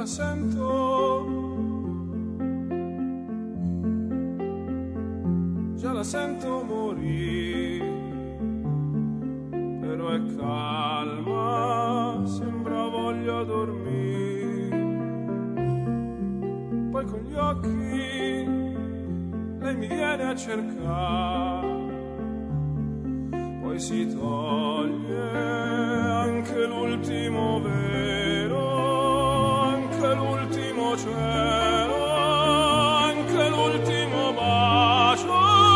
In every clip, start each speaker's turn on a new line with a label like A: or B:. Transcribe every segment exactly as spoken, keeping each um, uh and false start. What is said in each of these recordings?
A: sento, già la sento morire, però è calma, sembra voglia dormire. Poi con gli occhi lei mi viene a cercare, poi si toglie anche l'ultimo velo, anche l'ultimo cielo, anche l'ultimo bacio.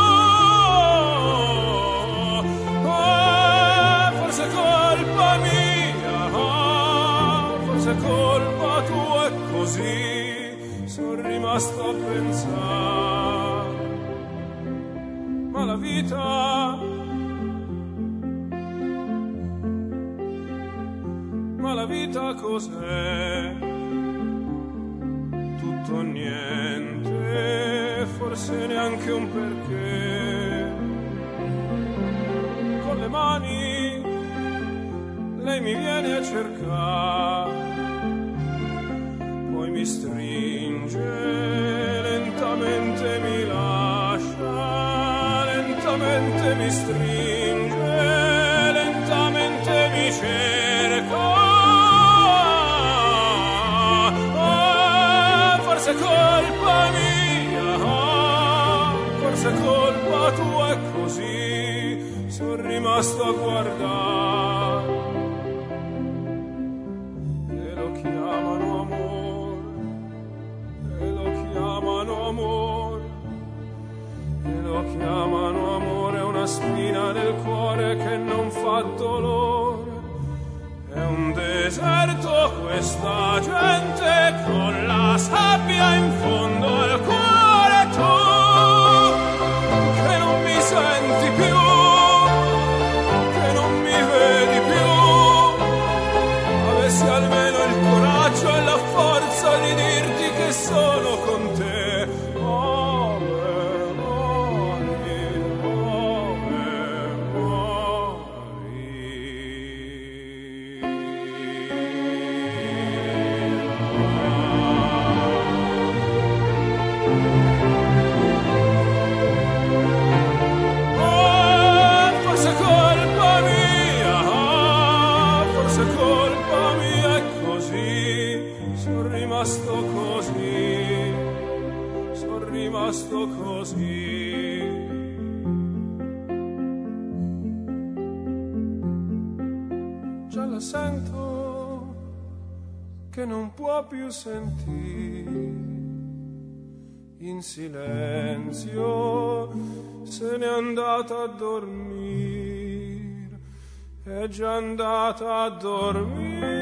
A: Eh, forse è colpa mia, forse è colpa tua, e così sono rimasto a pensare. Ma la vita, ma la vita cos'è? Tutto o niente, forse neanche un perché. Con le mani lei mi viene a cercare, poi mi stringe, lentamente mi lascia, lentamente mi stringe, lentamente mi cerca. Forse è colpa mia, forse è colpa tua, e così sono rimasto a guardare. E lo chiamano amore, e lo chiamano amore, e lo chiamano amore, una spina nel cuore che non fa dolore. È un deserto questa gente, con la sabbia in fondo al cuore. Tu che non mi senti più, che non mi vedi più, avessi almeno il coraggio e la forza di dirti che sono con te. Rimasto così, sono rimasto così. Già la sento che non può più sentire, in silenzio se n'è andata a dormire, è già andata a dormire.